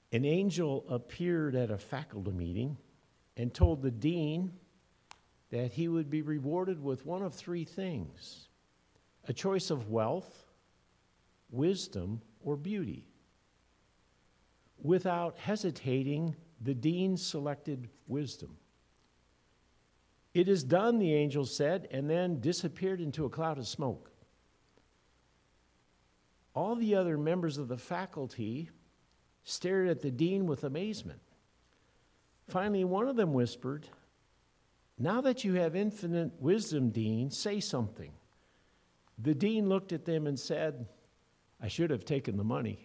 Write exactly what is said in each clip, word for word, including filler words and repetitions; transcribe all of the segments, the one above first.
An angel appeared at a faculty meeting and told the dean that he would be rewarded with one of three things: a choice of wealth, wisdom, or beauty. Without hesitating, the dean selected wisdom. "It is done," the angel said, and then disappeared into a cloud of smoke. All the other members of the faculty stared at the dean with amazement. Finally, one of them whispered, "Now that you have infinite wisdom, Dean, say something." The dean looked at them and said, "I should have taken the money."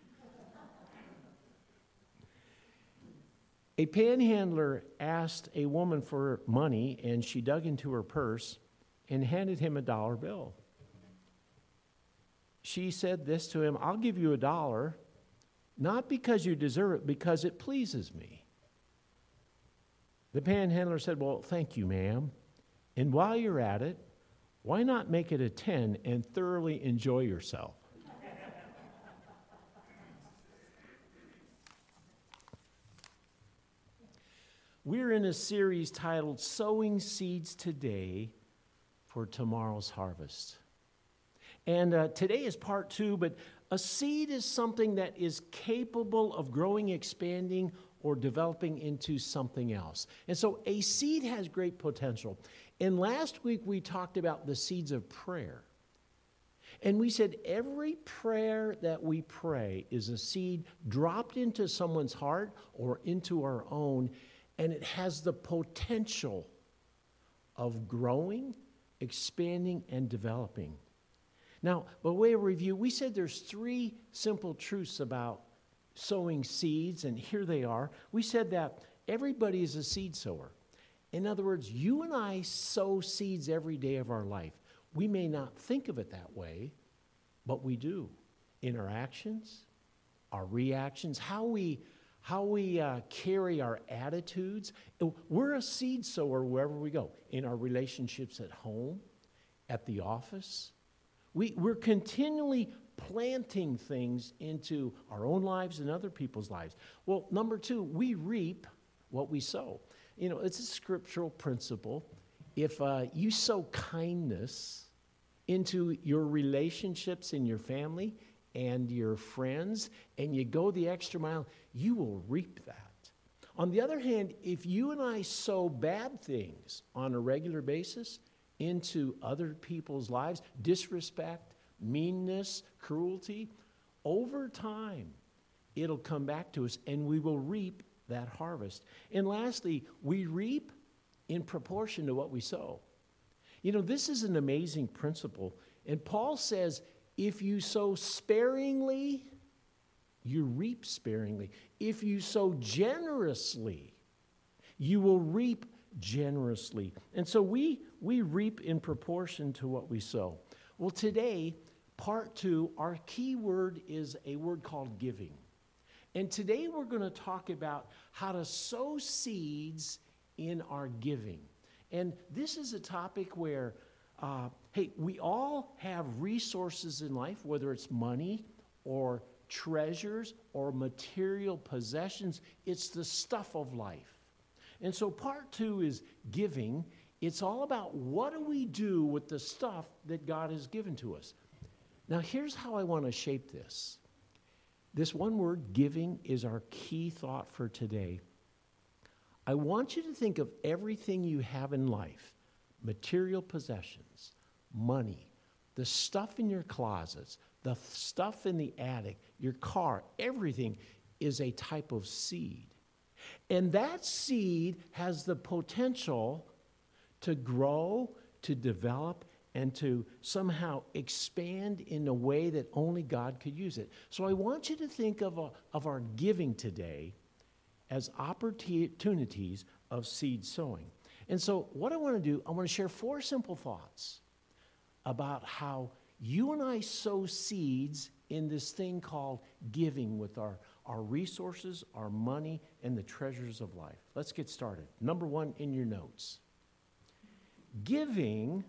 A panhandler asked a woman for money, and she dug into her purse and handed him a dollar bill. She said this to him, "I'll give you a dollar, not because you deserve it, because it pleases me." The panhandler said, "Well, thank you, ma'am. And while you're at it, why not make it a ten and thoroughly enjoy yourself?" We're in a series titled Sowing Seeds Today for Tomorrow's Harvest. And uh, today is part two, but a seed is something that is capable of growing, expanding, or developing into something else. And so a seed has great potential. And last week we talked about the seeds of prayer. And we said every prayer that we pray is a seed dropped into someone's heart or into our own, and it has the potential of growing, expanding, and developing. Now, by way of review, we said there's three simple truths about sowing seeds, and here they are. We said that everybody is a seed sower. In other words, you and I sow seeds every day of our life. We may not think of it that way, but we do. In our actions, our reactions, how we, how we uh, carry our attitudes. We're a seed sower wherever we go. In our relationships at home, at the office. We, we're continually planting things into our own lives and other people's lives. Well, number two, we reap what we sow. You know, it's a scriptural principle. If uh, you sow kindness into your relationships in your family and your friends, and you go the extra mile, you will reap that. On the other hand, if you and I sow bad things on a regular basis into other people's lives, disrespect, meanness, cruelty, over time, it'll come back to us and we will reap that harvest. And lastly, we reap in proportion to what we sow. You know, this is an amazing principle. And Paul says, if you sow sparingly, you reap sparingly. If you sow generously, you will reap generously. And so we, we reap in proportion to what we sow. Well, today, part two, our key word is a word called giving. And today we're going to talk about how to sow seeds in our giving. And this is a topic where, uh, hey, we all have resources in life, whether it's money or treasures or material possessions. It's the stuff of life. And so part two is giving. It's all about what do we do with the stuff that God has given to us. Now, here's how I want to shape this. This one word, giving, is our key thought for today. I want you to think of everything you have in life, material possessions, money, the stuff in your closets, the stuff in the attic, your car, everything is a type of seed. And that seed has the potential to grow, to develop, and to somehow expand in a way that only God could use it. So I want you to think of, a, of our giving today as opportunities of seed sowing. And so what I want to do, I want to share four simple thoughts about how you and I sow seeds in this thing called giving with our, our resources, our money, and the treasures of life. Let's get started. Number one in your notes. Giving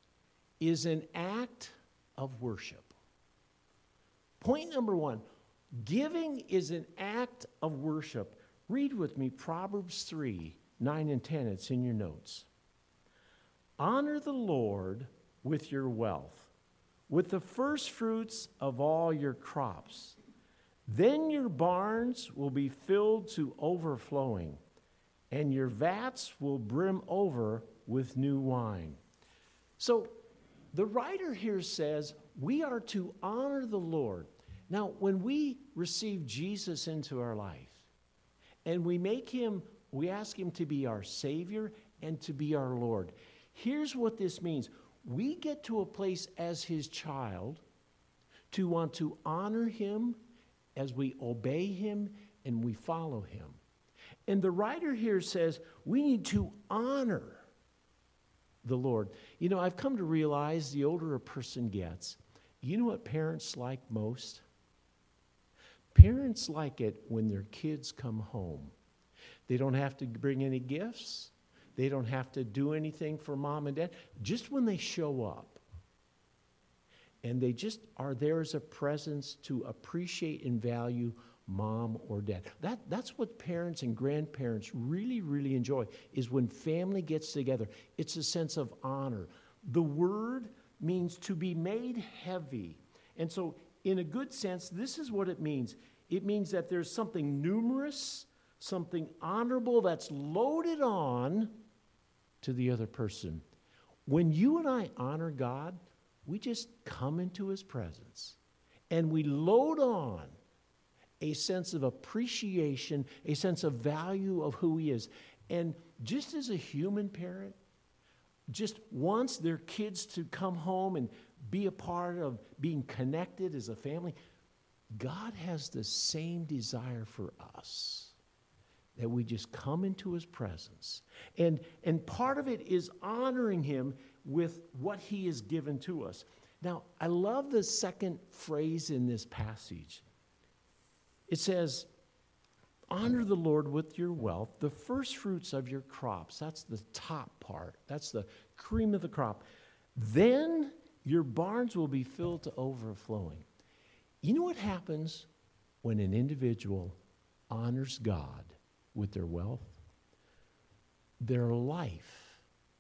is an act of worship. Point number one, Giving is an act of worship. Read with me Proverbs three, nine and ten. It's in your notes. Honor the Lord with your wealth, with the first fruits of all your crops. Then your barns will be filled to overflowing, and your vats will brim over with new wine. So the writer here says we are to honor the Lord. Now, when we receive Jesus into our life, and we make him, we ask him to be our Savior and to be our Lord, here's what this means. We get to a place as his child to want to honor him as we obey him and we follow him. And the writer here says we need to honor the Lord. You know, I've come to realize the older a person gets, you know what parents like most? Parents like it when their kids come home. They don't have to bring any gifts. They don't have to do anything for mom and dad. Just when they show up, and they just are there as a presence to appreciate and value mom or dad. That, that's what parents and grandparents really, really enjoy, is when family gets together. It's a sense of honor. The word means to be made heavy. And so, in a good sense, this is what it means. It means that there's something numerous, something honorable that's loaded on to the other person. When you and I honor God, we just come into his presence and we load on a sense of appreciation, a sense of value of who he is. And just as a human parent just wants their kids to come home and be a part of being connected as a family, God has the same desire for us, that we just come into his presence. And, and part of it is honoring him with what he has given to us. Now, I love the second phrase in this passage. It says, honor the Lord with your wealth, the first fruits of your crops. That's the top part. That's the cream of the crop. Then your barns will be filled to overflowing. You know what happens when an individual honors God with their wealth? Their life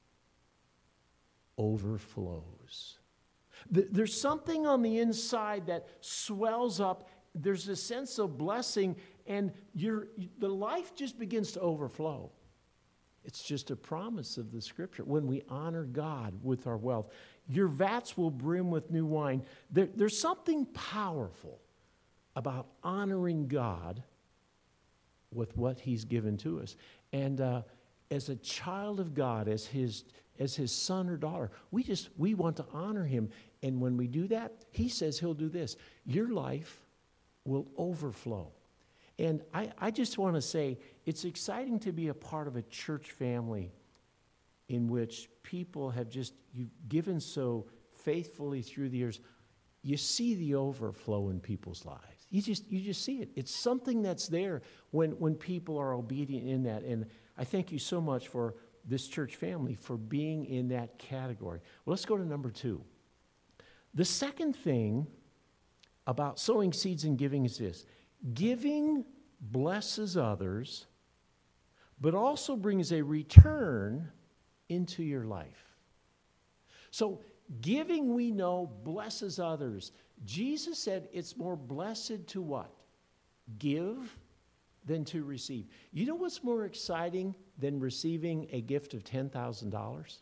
overflows. There's something on the inside that swells up. There's a sense of blessing, and your the life just begins to overflow. It's just a promise of the Scripture. When we honor God with our wealth, your vats will brim with new wine. There, there's something powerful about honoring God with what he's given to us. And uh, as a child of God, as his as his son or daughter, we just we want to honor him. And when we do that, he says he'll do this. Your life will overflow. And I, I just want to say, it's exciting to be a part of a church family in which people have just, you've given so faithfully through the years. You see the overflow in people's lives. You just you just see it. It's something that's there when, when people are obedient in that. And I thank you so much for this church family for being in that category. Well, let's go to number two. The second thing about sowing seeds and giving is this. Giving blesses others, but also brings a return into your life. So giving, we know, blesses others. Jesus said it's more blessed to what? Give than to receive. You know what's more exciting than receiving a gift of ten thousand dollars?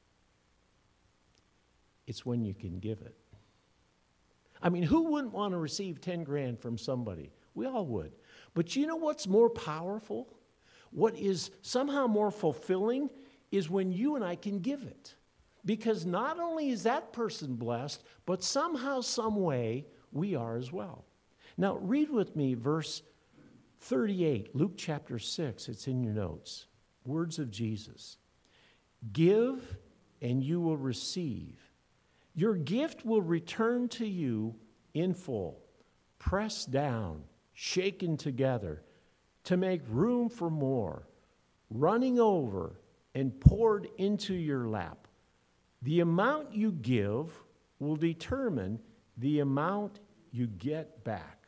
It's when you can give it. I mean, who wouldn't want to receive ten grand from somebody? We all would. But you know what's more powerful? What is somehow more fulfilling is when you and I can give it. Because not only is that person blessed, but somehow, some way, we are as well. Now, read with me verse thirty-eight, Luke chapter six. It's in your notes. Words of Jesus. Give, and you will receive. Your gift will return to you in full, pressed down, shaken together, to make room for more, running over and poured into your lap. The amount you give will determine the amount you get back.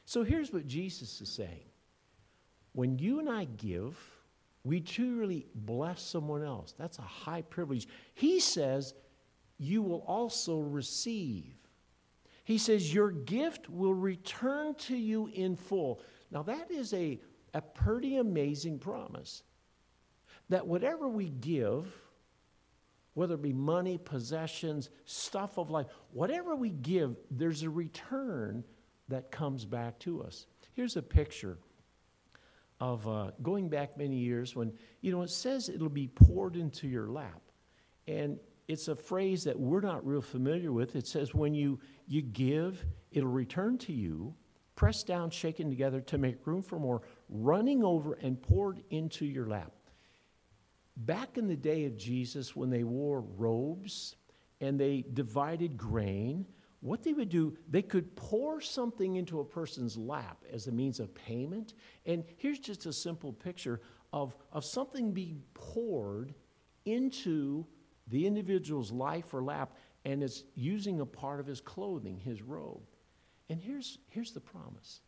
So here's what Jesus is saying. When you and I give, we truly bless someone else. That's a high privilege. He says you will also receive. He says your gift will return to you in full. Now that is a, a pretty amazing promise. That whatever we give, whether it be money, possessions, stuff of life, whatever we give, there's a return that comes back to us. Here's a picture of uh, going back many years when, you know, it says it'll be poured into your lap. And it's a phrase that we're not real familiar with. It says when you, you give, it'll return to you, pressed down, shaken together to make room for more, running over and poured into your lap. Back in the day of Jesus, when they wore robes and they divided grain, what they would do, they could pour something into a person's lap as a means of payment. And here's just a simple picture of, of something being poured into the individual's life or lap, and it's using a part of his clothing, his robe. And here's, here's the promise.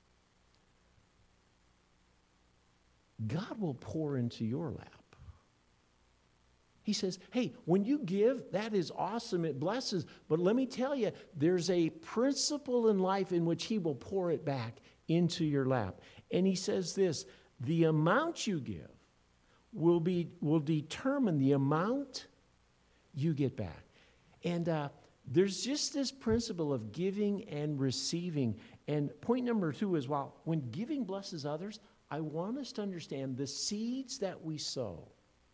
God will pour into your lap. He says, hey, when you give, that is awesome. It blesses. But let me tell you, there's a principle in life in which he will pour it back into your lap. And he says this, the amount you give will be will determine the amount you get back. And uh, there's just this principle of giving and receiving. And point number two is, while when giving blesses others, I want us to understand the seeds that we sow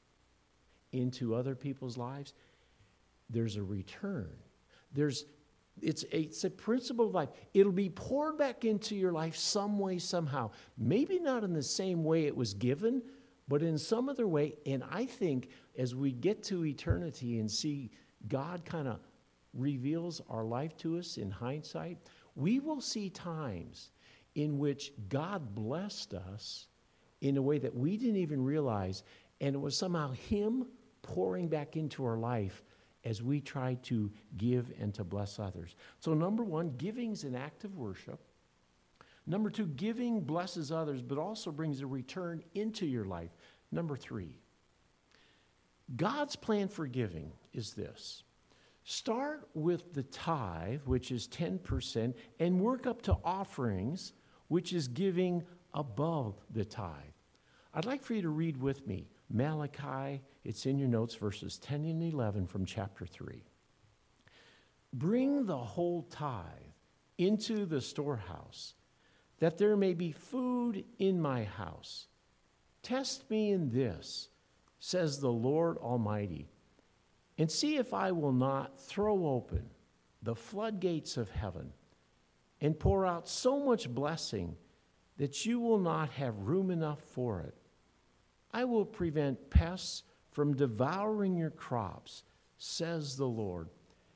into other people's lives, there's a return. There's it's a, it's a principle of life. It'll be poured back into your life some way, somehow. Maybe not in the same way it was given, but in some other way. And I think as we get to eternity and see God kind of reveals our life to us in hindsight, we will see times in which God blessed us in a way that we didn't even realize, and it was somehow him pouring back into our life as we try to give and to bless others. So number one, giving is an act of worship. Number two, giving blesses others, but also brings a return into your life. Number three, God's plan for giving is this. Start with the tithe, which is ten percent, and work up to offerings, which is giving above the tithe. I'd like for you to read with me Malachi, it's in your notes, verses ten and eleven from chapter three. Bring the whole tithe into the storehouse, that there may be food in my house. Test me in this, says the Lord Almighty, and see if I will not throw open the floodgates of heaven and pour out so much blessing that you will not have room enough for it. I will prevent pests from devouring your crops, says the Lord.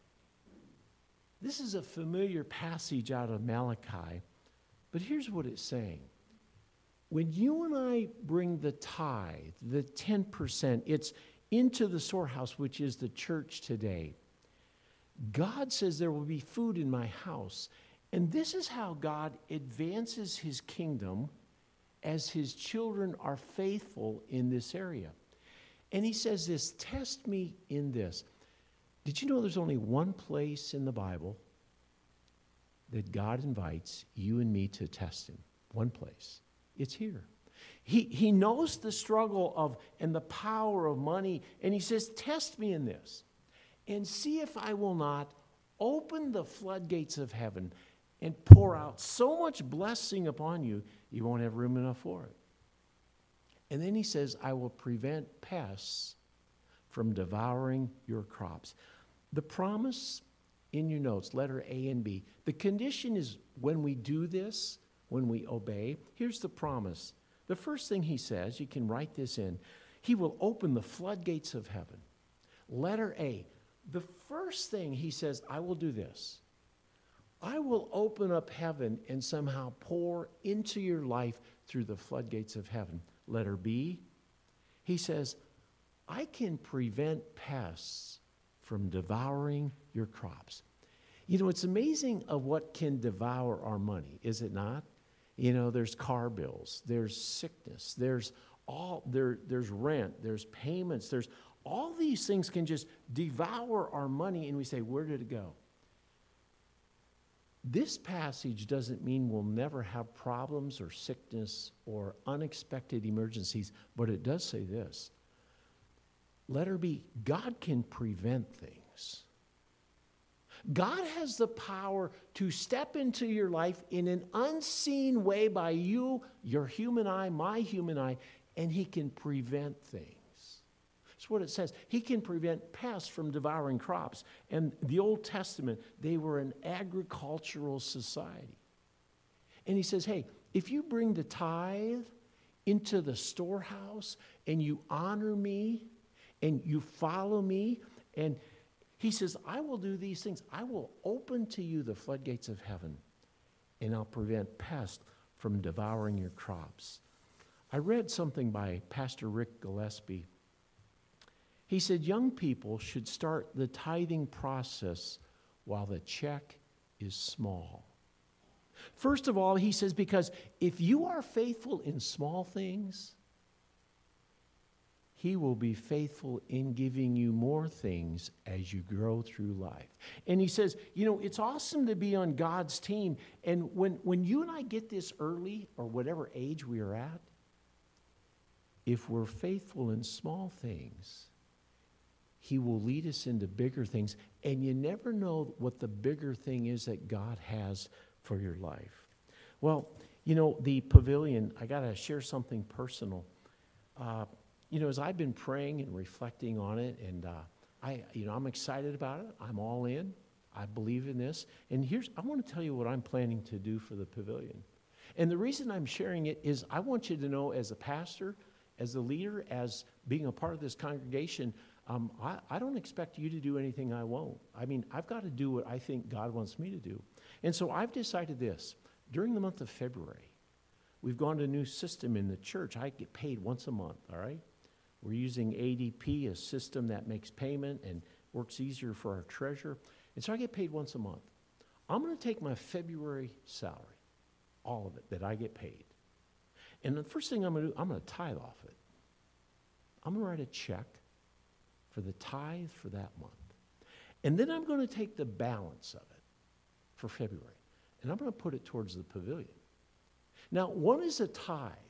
This is a familiar passage out of Malachi, but here's what it's saying. When you and I bring the tithe, the ten percent, it's into the storehouse, which is the church today. God says there will be food in my house. And this is how God advances his kingdom as his children are faithful in this area. And he says this, test me in this. Did you know there's only one place in the Bible that God invites you and me to test him? One place. It's here. He, he knows the struggle of and the power of money, and he says, test me in this and see if I will not open the floodgates of heaven and pour out so much blessing upon you, you won't have room enough for it. And then he says, I will prevent pests from devouring your crops. The promise in your notes, letter A and B, the condition is when we do this, when we obey, here's the promise. The first thing he says, you can write this in, he will open the floodgates of heaven. Letter A, the first thing he says, I will do this. I will open up heaven and somehow pour into your life through the floodgates of heaven. Letter B, he says, I can prevent pests from devouring your crops. You know, it's amazing of what can devour our money, is it not? You know, there's car bills, there's sickness, there's all there, there's rent, there's payments, there's all these things can just devour our money, and we say, where did it go? This passage doesn't mean we'll never have problems or sickness or unexpected emergencies, but it does say this. Let her be, God can prevent things. God has the power to step into your life in an unseen way by you, your human eye, my human eye, and he can prevent things. That's what it says. He can prevent pests from devouring crops. And the Old Testament, they were an agricultural society. And he says, hey, if you bring the tithe into the storehouse and you honor me and you follow me, and he says, I will do these things. I will open to you the floodgates of heaven, and I'll prevent pests from devouring your crops. I read something by Pastor Rick Gillespie. He said young people should start the tithing process while the check is small. First of all, he says, because if you are faithful in small things, he will be faithful in giving you more things as you grow through life. And he says, you know, it's awesome to be on God's team. And when, when you and I get this early, or whatever age we are at, if we're faithful in small things, he will lead us into bigger things. And you never know what the bigger thing is that God has for your life. Well, you know, the pavilion, I got to share something personal. Uh, you know, as I've been praying and reflecting on it, and uh, I, you know, I'm excited about it. I'm all in. I believe in this. And here's, I want to tell you what I'm planning to do for the pavilion. And the reason I'm sharing it is I want you to know, as a pastor, as a leader, as being a part of this congregation, Um, I, I don't expect you to do anything I won't. I mean, I've got to do what I think God wants me to do. And so I've decided this. During the month of February, we've gone to a new system in the church. I get paid once a month, all right? We're using A D P, a system that makes payment and works easier for our treasurer. And so I get paid once a month. I'm going to take my February salary, all of it that I get paid. And the first thing I'm going to do, I'm going to tithe off it. I'm going to write a check for the tithe for that month. And then I'm going to take the balance of it for February, and I'm going to put it towards the pavilion. Now, one is a tithe.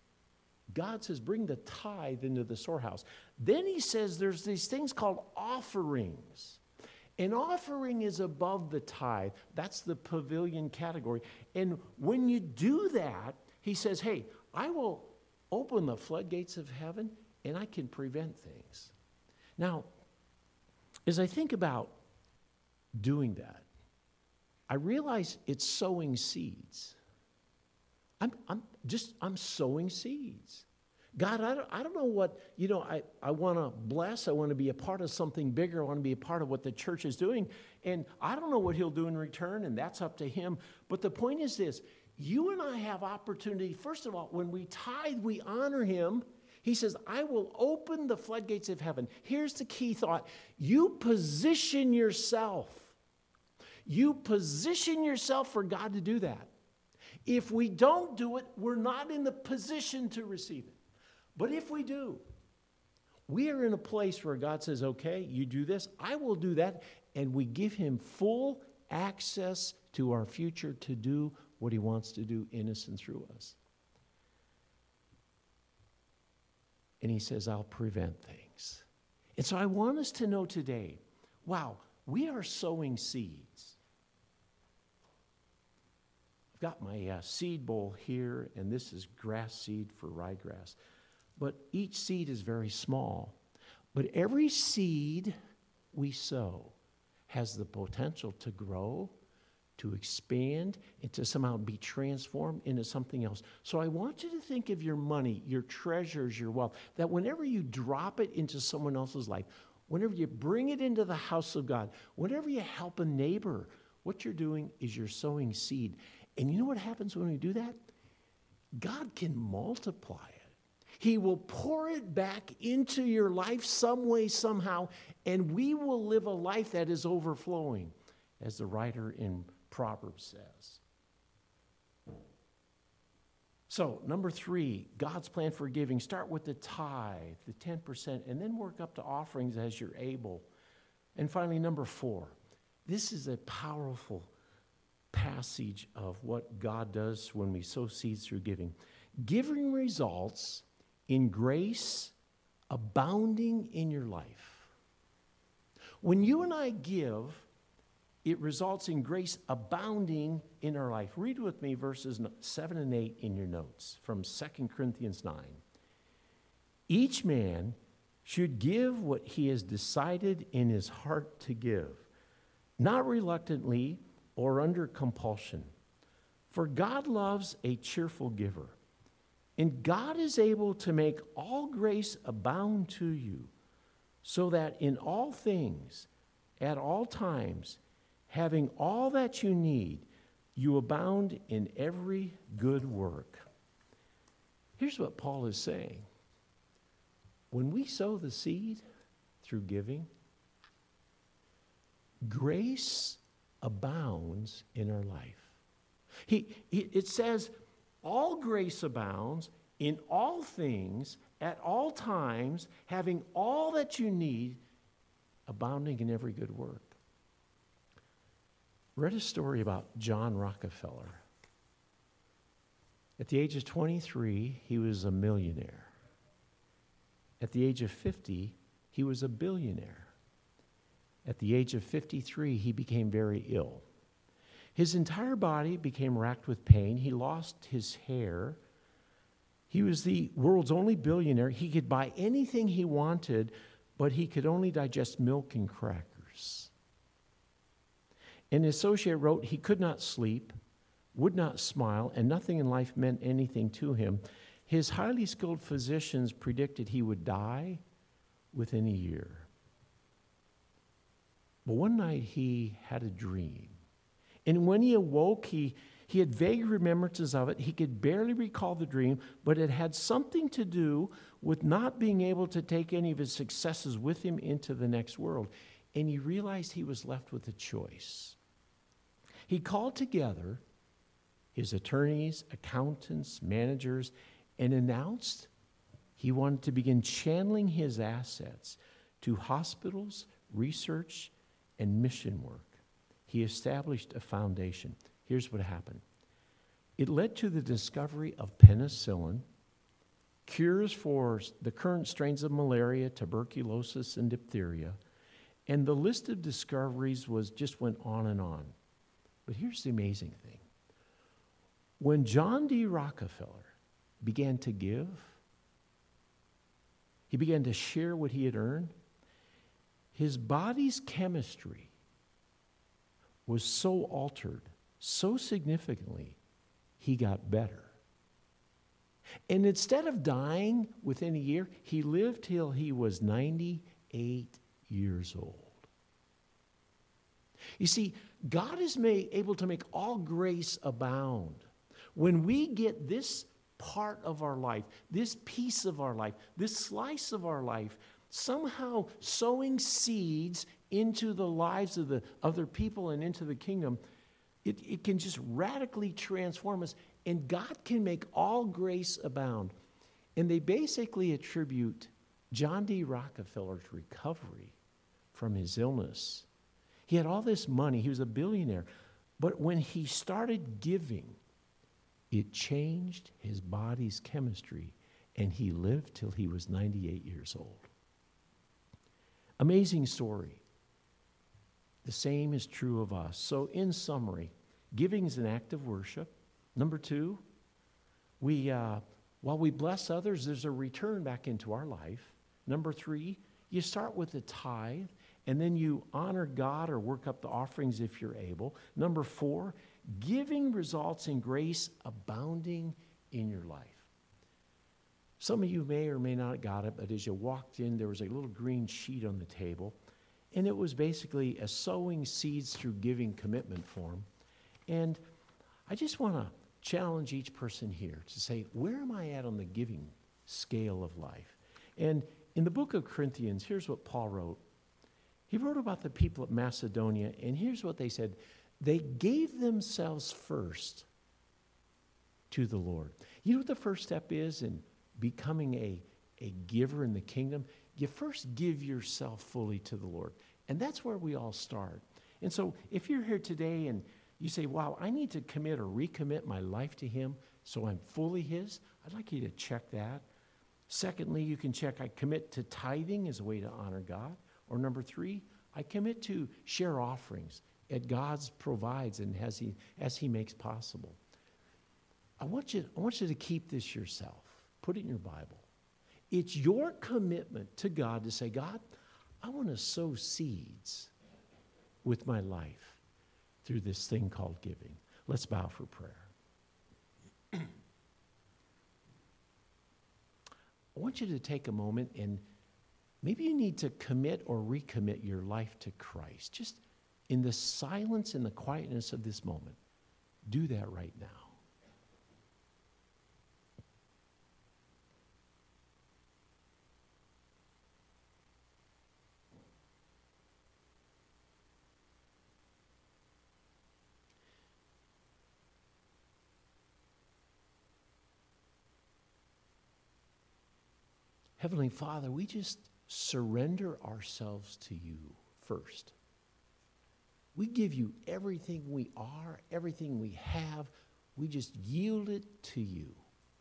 God says, bring the tithe into the storehouse. Then he says there's these things called offerings. An offering is above the tithe. That's the pavilion category. And when you do that, he says, hey, I will open the floodgates of heaven, and I can prevent things. Now, as I think about doing that, I realize it's sowing seeds. I'm, I'm just, I'm sowing seeds. God, I don't, I don't know what, you know, I, I want to bless. I want to be a part of something bigger. I want to be a part of what the church is doing. And I don't know what he'll do in return, and that's up to him. But the point is this. You and I have opportunity. First of all, when we tithe, we honor him. He says, I will open the floodgates of heaven. Here's the key thought. You position yourself. You position yourself for God to do that. If we don't do it, we're not in the position to receive it. But if we do, we are in a place where God says, okay, you do this, I will do that, and we give him full access to our future to do what he wants to do in us and through us. And he says, I'll prevent things. And so I want us to know today, wow, we are sowing seeds. I've got my uh, seed bowl here, and this is grass seed for ryegrass. But each seed is very small. But every seed we sow has the potential to grow, to expand, and to somehow be transformed into something else. So I want you to think of your money, your treasures, your wealth, that whenever you drop it into someone else's life, whenever you bring it into the house of God, whenever you help a neighbor, what you're doing is you're sowing seed. And you know what happens when we do that? God can multiply it. He will pour it back into your life some way, somehow, and we will live a life that is overflowing, as the writer in Proverbs says. So, number three, God's plan for giving. Start with the tithe, the ten percent, and then work up to offerings as you're able. And finally, number four, this is a powerful passage of what God does when we sow seeds through giving. Giving results in grace abounding in your life. When you and I give, it results in grace abounding in our life. Read with me verses seven and eight in your notes from Second Corinthians nine. Each man should give what he has decided in his heart to give, not reluctantly or under compulsion. For God loves a cheerful giver. And God is able to make all grace abound to you, so that in all things, at all times, having all that you need, you abound in every good work. Here's what Paul is saying. When we sow the seed through giving, grace abounds in our life. He, he, it says, all grace abounds in all things, at all times, having all that you need, abounding in every good work. Read a story about John Rockefeller. At the age of twenty-three, he was a millionaire. At the age of fifty, he was a billionaire. At the age of fifty-three, he became very ill. His entire body became racked with pain. He lost his hair. He was the world's only billionaire. He could buy anything he wanted, but he could only digest milk and crackers. An associate wrote, he could not sleep, would not smile, and nothing in life meant anything to him. His highly skilled physicians predicted he would die within a year. But one night he had a dream. And when he awoke, he, he had vague remembrances of it. He could barely recall the dream, but it had something to do with not being able to take any of his successes with him into the next world. And he realized he was left with a choice. He called together his attorneys, accountants, managers, and announced he wanted to begin channeling his assets to hospitals, research, and mission work. He established a foundation. Here's what happened. It led to the discovery of penicillin, cures for the current strains of malaria, tuberculosis, and diphtheria, and the list of discoveries was just went on and on. But here's the amazing thing. When John D. Rockefeller began to give, he began to share what he had earned, his body's chemistry was so altered, so significantly, he got better. And instead of dying within a year, he lived till he was ninety-eight years old. You see, God is made, able to make all grace abound. When we get this part of our life, this piece of our life, this slice of our life, somehow sowing seeds into the lives of the other people and into the kingdom, it, it can just radically transform us, and God can make all grace abound. And they basically attribute John D. Rockefeller's recovery from his illness. He had all this money. He was a billionaire. But when he started giving, it changed his body's chemistry, and he lived till he was ninety-eight years old. Amazing story. The same is true of us. So in summary, giving is an act of worship. Number two, we uh, while we bless others, there's a return back into our life. Number three, you start with the tithe, and then you honor God or work up the offerings if you're able. Number four, giving results in grace abounding in your life. Some of you may or may not have got it, but as you walked in, there was a little green sheet on the table, and it was basically a sowing seeds through giving commitment form. And I just want to challenge each person here to say, where am I at on the giving scale of life? And in the book of Corinthians, here's what Paul wrote. He wrote about the people of Macedonia, and here's what they said. They gave themselves first to the Lord. You know what the first step is in becoming a, a giver in the kingdom? You first give yourself fully to the Lord. And that's where we all start. And so if you're here today and you say, wow, I need to commit or recommit my life to him so I'm fully his, I'd like you to check that. Secondly, you can check, I commit to tithing as a way to honor God. Or number three, I commit to share offerings that God provides and as he, as he makes possible. I want you, I want you to keep this yourself. Put it in your Bible. It's your commitment to God to say, God, I want to sow seeds with my life through this thing called giving. Let's bow for prayer. I want you to take a moment and maybe you need to commit or recommit your life to Christ. Just in the silence and the quietness of this moment, do that right now. Heavenly Father, we just surrender ourselves to you first. We give you everything we are, everything we have. We just yield it to you.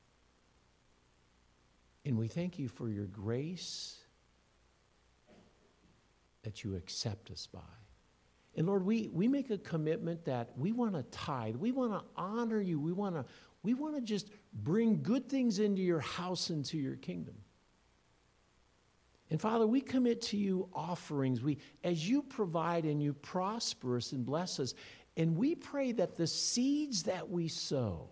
And we thank you for your grace that you accept us by. And Lord, we, we make a commitment that we want to tithe. We want to honor you. We want to we want to just bring good things into your house and to your kingdom. And Father, we commit to you offerings. We, as you provide and you prosper us and bless us, and we pray that the seeds that we sow,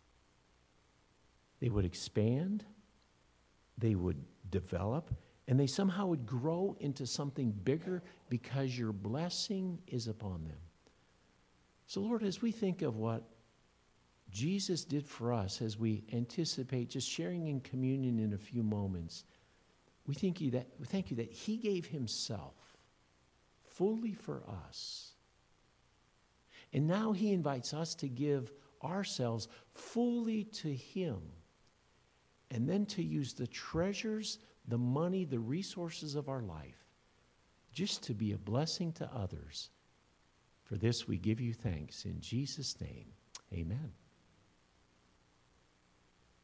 they would expand, they would develop, and they somehow would grow into something bigger because your blessing is upon them. So Lord, as we think of what Jesus did for us, as we anticipate just sharing in communion in a few moments, We thank you that we thank you that he gave himself fully for us. And now he invites us to give ourselves fully to him. And then to use the treasures, the money, the resources of our life just to be a blessing to others. For this we give you thanks in Jesus' name. Amen.